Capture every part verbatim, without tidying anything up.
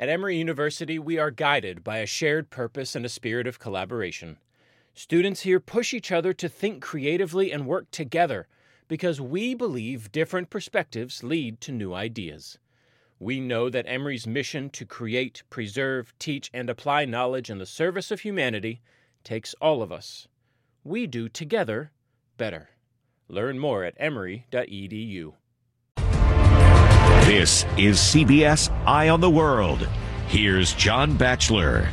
At Emory University, we are guided by a shared purpose and a spirit of collaboration. Students here push each other to think creatively and work together because we believe different perspectives lead to new ideas. We know that Emory's mission to create, preserve, teach, and apply knowledge in the service of humanity takes all of us. We do together better. Learn more at emory dot e d u. This is C B S Eye on the World. Here's John Batchelor.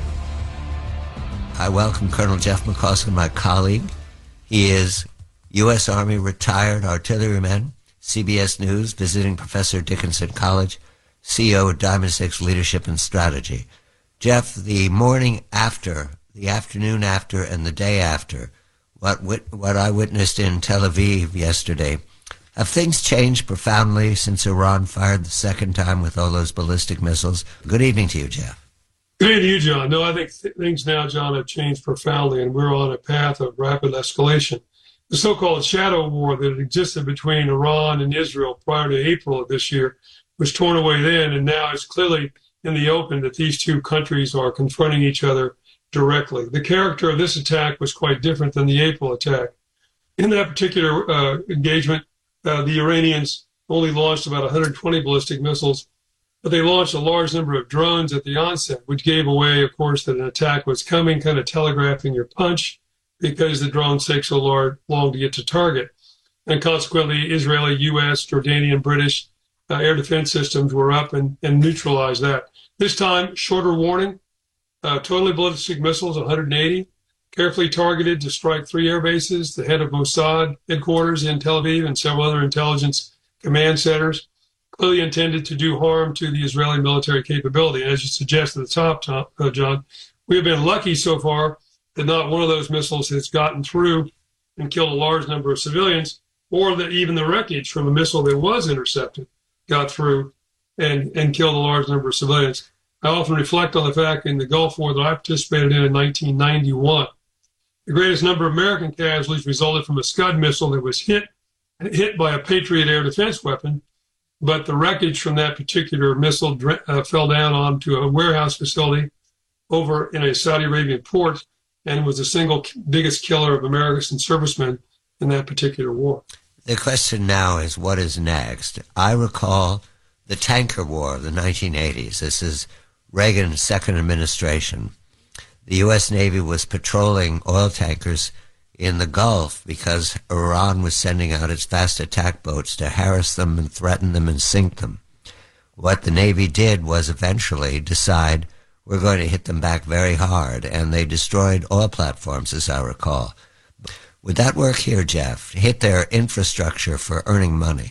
I welcome Colonel Jeff McCausland, my colleague. He is U S. Army retired artilleryman, C B S News, visiting professor at Dickinson College, C E O of Diamond Six Leadership and Strategy. Jeff, the morning after, the afternoon after, and the day after, what wit- what I witnessed in Tel Aviv yesterday, have things changed profoundly since Iran fired the second time with all those ballistic missiles? Good evening to you, Jeff. Good evening to you, John. No, I think th- things now, John, have changed profoundly, and we're on a path of rapid escalation. The so-called shadow war that existed between Iran and Israel prior to April of this year was torn away then, and now it's clearly in the open that these two countries are confronting each other directly. The character of this attack was quite different than the April attack. In that particular uh, engagement, uh, the Iranians only launched about one hundred twenty ballistic missiles, but they launched a large number of drones at the onset, which gave away, of course, that an attack was coming, kind of telegraphing your punch, because the drones take so large, long to get to target. And consequently, Israeli, U S, Jordanian, British uh, air defense systems were up and, and neutralized that. This time, shorter warning, uh, totally ballistic missiles, one hundred eighty, carefully targeted to strike three air bases, the head of Mossad headquarters in Tel Aviv and several other intelligence command centers, clearly intended to do harm to the Israeli military capability. And as you suggested at the top, Tom, uh, John, we have been lucky so far that not one of those missiles has gotten through and killed a large number of civilians, or that even the wreckage from a missile that was intercepted got through and, and killed a large number of civilians. I often reflect on the fact in the Gulf War that I participated in in nineteen ninety-one, the greatest number of American casualties resulted from a Scud missile that was hit hit by a Patriot air defense weapon, but the wreckage from that particular missile uh, fell down onto a warehouse facility over in a Saudi Arabian port and was the single biggest killer of American servicemen in that particular war. The question now is, what is next? I recall the tanker war of the nineteen eighties. This is Reagan's second administration. The U S. Navy was patrolling oil tankers in the Gulf because Iran was sending out its fast attack boats to harass them and threaten them and sink them. What the Navy did was eventually decide, we're going to hit them back very hard, and they destroyed oil platforms, as I recall. Would that work here, Jeff? Hit their infrastructure for earning money?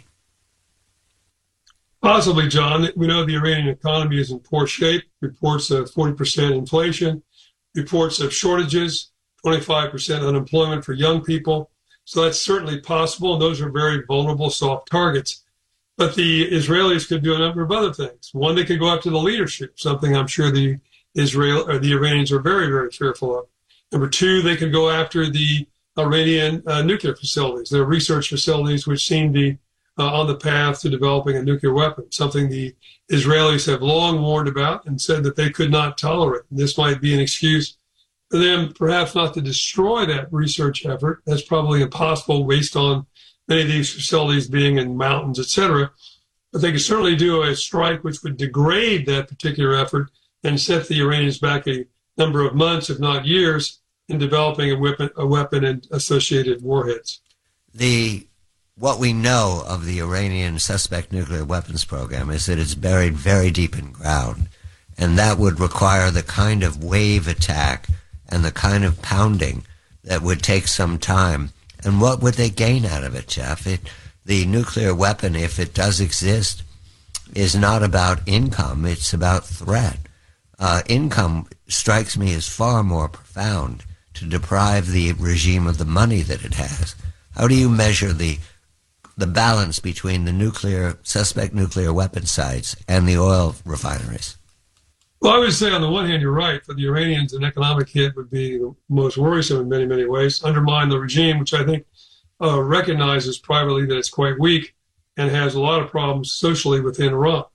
Possibly, John. We know the Iranian economy is in poor shape. Reports of forty percent inflation, reports of shortages, twenty-five percent unemployment for young people. So that's certainly possible, and those are very vulnerable, soft targets. But the Israelis could do a number of other things. One, they could go after the leadership, something I'm sure the Israel or the Iranians are very, very fearful of. Number two, they could go after the Iranian uh, nuclear facilities, their research facilities, which seem to be uh, on the path to developing a nuclear weapon, something the Israelis have long warned about and said that they could not tolerate. And this might be an excuse for them perhaps not to destroy that research effort. That's probably impossible based on many of these facilities being in mountains, et cetera. But they could certainly do a strike which would degrade that particular effort and set the Iranians back a number of months, if not years, in developing a weapon, a weapon and associated warheads. The what we know of the Iranian suspect nuclear weapons program is that it's buried very deep in ground, and that would require the kind of wave attack and the kind of pounding that would take some time. And what would they gain out of it, Jeff? It, the nuclear weapon, if it does exist, is not about income, it's about threat. Uh, income strikes me as far more profound, to deprive the regime of the money that it has. How do you measure the the balance between the nuclear suspect nuclear weapon sites and the oil refineries? Well, I would say on the one hand, you're right. For the Iranians, an economic hit would be the most worrisome in many, many ways, undermine the regime, which I think uh, recognizes privately that it's quite weak and has a lot of problems socially within Iran.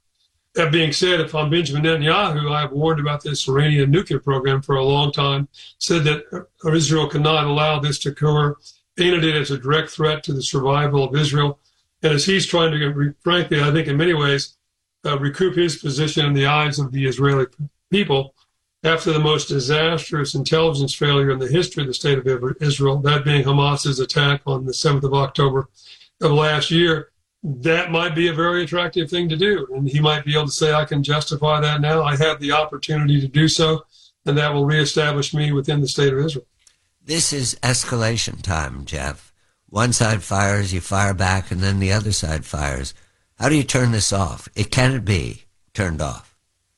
That being said, if I'm Benjamin Netanyahu, I have warned about this Iranian nuclear program for a long time, said that Israel cannot allow this to occur, painted it as a direct threat to the survival of Israel. And as he's trying to, frankly, I think in many ways, uh, recoup his position in the eyes of the Israeli people after the most disastrous intelligence failure in the history of the state of Israel, that being Hamas's attack on the seventh of October of last year, that might be a very attractive thing to do. And he might be able to say, I can justify that now. I have the opportunity to do so, and that will reestablish me within the state of Israel. This is escalation time, Jeff. One side fires, you fire back, and then the other side fires. How do you turn this off? It can't be turned off.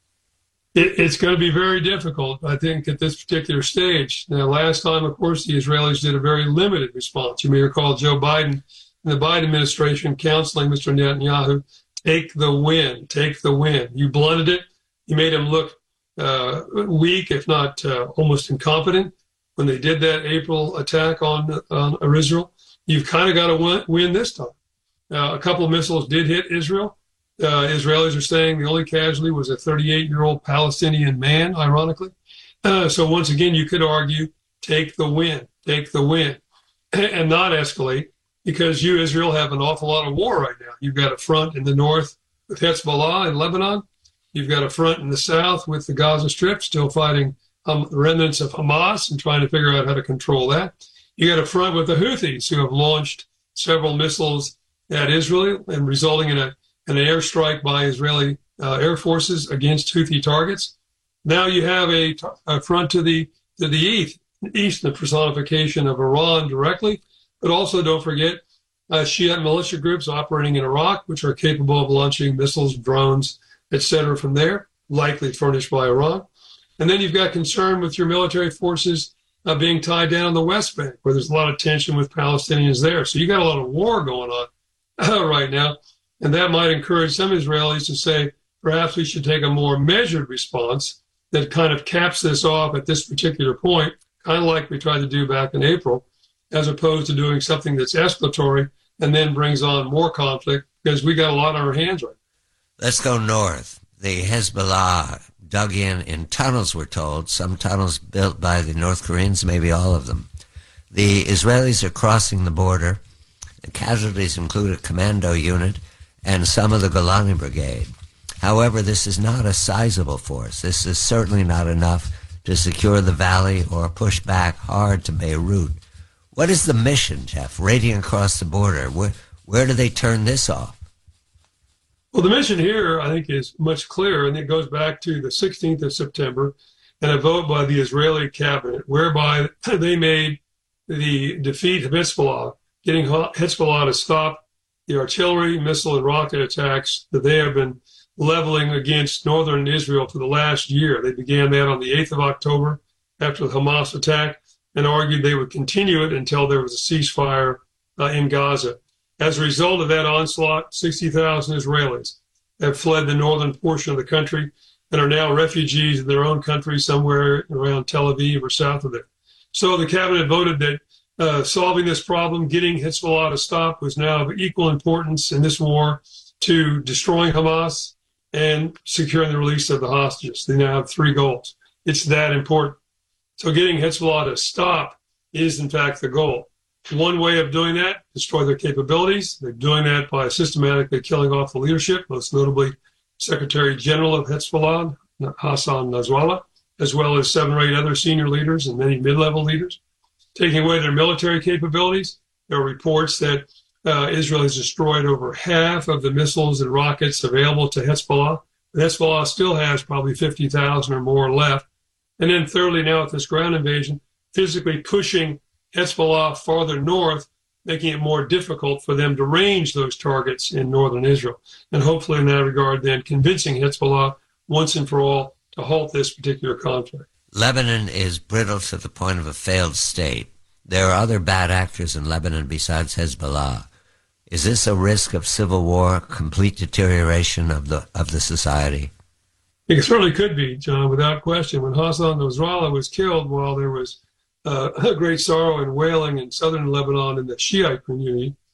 It, it's going to be very difficult, I think, at this particular stage. Now, last time, of course, the Israelis did a very limited response. You may recall Joe Biden and the Biden administration counseling Mister Netanyahu, take the win, take the win. You blunted it. You made him look uh, weak, if not uh, almost incompetent, when they did that April attack on, on Israel. You've kind of got to win, win this time. Uh, a couple of missiles did hit Israel. Uh, Israelis are saying the only casualty was a thirty-eight-year-old Palestinian man, ironically. Uh, so once again, you could argue, take the win, take the win, and not escalate. Because you, Israel, have an awful lot of war right now. You've got a front in the north with Hezbollah in Lebanon. You've got a front in the south with the Gaza Strip, still fighting um, remnants of Hamas and trying to figure out how to control that. You got a front with the Houthis, who have launched several missiles at Israel and resulting in a, an airstrike by Israeli uh, air forces against Houthi targets. Now you have a, a front to the to the east, east, the personification of Iran directly. But also, don't forget, uh, Shiite militia groups operating in Iraq, which are capable of launching missiles, drones, et cetera from there, likely furnished by Iran. And then you've got concern with your military forces uh, being tied down on the West Bank, where there's a lot of tension with Palestinians there. So you got a lot of war going on uh, right now. And that might encourage some Israelis to say, perhaps we should take a more measured response that kind of caps this off at this particular point, kind of like we tried to do back in April, as opposed to doing something that's escalatory and then brings on more conflict, because we got a lot on our hands right now. Let's go north. The Hezbollah dug in in tunnels, we're told, some tunnels built by the North Koreans, maybe all of them. The Israelis are crossing the border. The casualties include a commando unit and some of the Golani Brigade. However, this is not a sizable force. This is certainly not enough to secure the valley or push back hard to Beirut. What is the mission, Jeff, raiding across the border? Where, where do they turn this off? Well, the mission here, I think, is much clearer, and it goes back to the sixteenth of September and a vote by the Israeli cabinet whereby they made the defeat of Hezbollah, getting Hezbollah to stop the artillery, missile, and rocket attacks that they have been leveling against northern Israel for the last year. They began that on the eighth of October after the Hamas attack, and argued they would continue it until there was a ceasefire uh, in Gaza. As a result of that onslaught, sixty thousand Israelis have fled the northern portion of the country and are now refugees in their own country somewhere around Tel Aviv or south of there. So the cabinet voted that uh, solving this problem, getting Hezbollah to stop, was now of equal importance in this war to destroying Hamas and securing the release of the hostages. They now have three goals. It's that important. So getting Hezbollah to stop is, in fact, the goal. One way of doing that, destroy their capabilities. They're doing that by systematically killing off the leadership, most notably Secretary General of Hezbollah, Hassan Nasrallah, as well as seven or eight other senior leaders and many mid-level leaders. Taking away their military capabilities, there are reports that uh, Israel has destroyed over half of the missiles and rockets available to Hezbollah. Hezbollah still has probably fifty thousand or more left. And then thirdly, now with this ground invasion, physically pushing Hezbollah farther north, making it more difficult for them to range those targets in northern Israel. And hopefully in that regard, then convincing Hezbollah once and for all to halt this particular conflict. Lebanon is brittle to the point of a failed state. There are other bad actors in Lebanon besides Hezbollah. Is this a risk of civil war, complete deterioration of the of the society? It certainly could be, John, without question. When Hassan Nasrallah was killed, while there was uh, great sorrow and wailing in southern Lebanon in the Shiite community,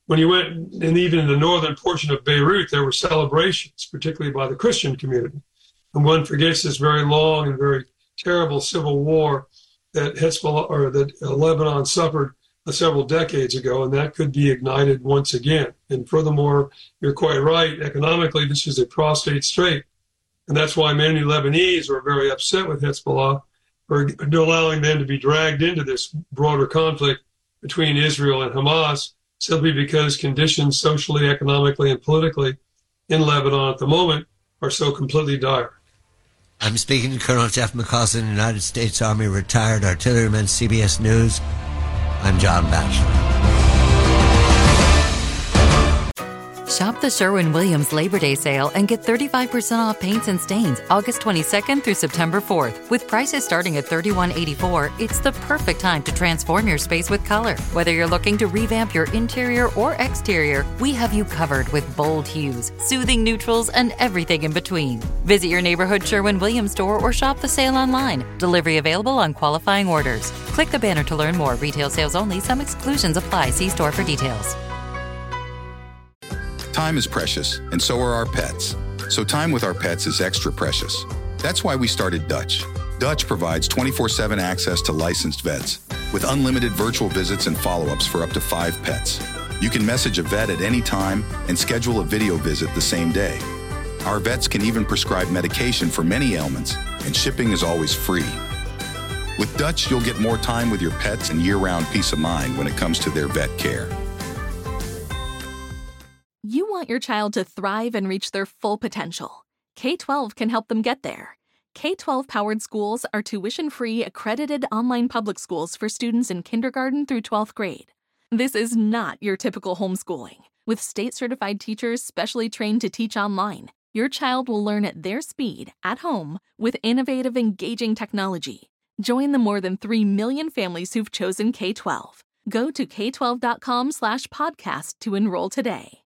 when you went, and even in the northern portion of Beirut, there were celebrations, particularly by the Christian community. And one forgets this very long and very terrible civil war that Hezbollah or that uh, Lebanon suffered uh, several decades ago, and that could be ignited once again. And furthermore, you're quite right. Economically, this is a prostate strait, and that's why many Lebanese are very upset with Hezbollah for allowing them to be dragged into this broader conflict between Israel and Hamas, simply because conditions socially, economically, and politically in Lebanon at the moment are so completely dire. I'm speaking to Colonel Jeff McCausland, United States Army retired artilleryman, C B S News. I'm John Batchelor. Shop the Sherwin-Williams Labor Day sale and get thirty-five percent off paints and stains August twenty-second through September fourth. With prices starting at thirty-one eighty-four, it's the perfect time to transform your space with color. Whether you're looking to revamp your interior or exterior, we have you covered with bold hues, soothing neutrals, and everything in between. Visit your neighborhood Sherwin-Williams store or shop the sale online. Delivery available on qualifying orders. Click the banner to learn more. Retail sales only. Some exclusions apply. See store for details. Time is precious, and so are our pets. So time with our pets is extra precious. That's why we started Dutch. Dutch provides twenty-four seven access to licensed vets with unlimited virtual visits and follow-ups for up to five pets. You can message a vet at any time and schedule a video visit the same day. Our vets can even prescribe medication for many ailments, and shipping is always free. With Dutch, you'll get more time with your pets and year-round peace of mind when it comes to their vet care. You want your child to thrive and reach their full potential. K twelve can help them get there. K twelve-powered schools are tuition-free, accredited online public schools for students in kindergarten through twelfth grade. This is not your typical homeschooling. With state-certified teachers specially trained to teach online, your child will learn at their speed, at home, with innovative, engaging technology. Join the more than three million families who've chosen K twelve. Go to k twelve dot com slash podcast to enroll today.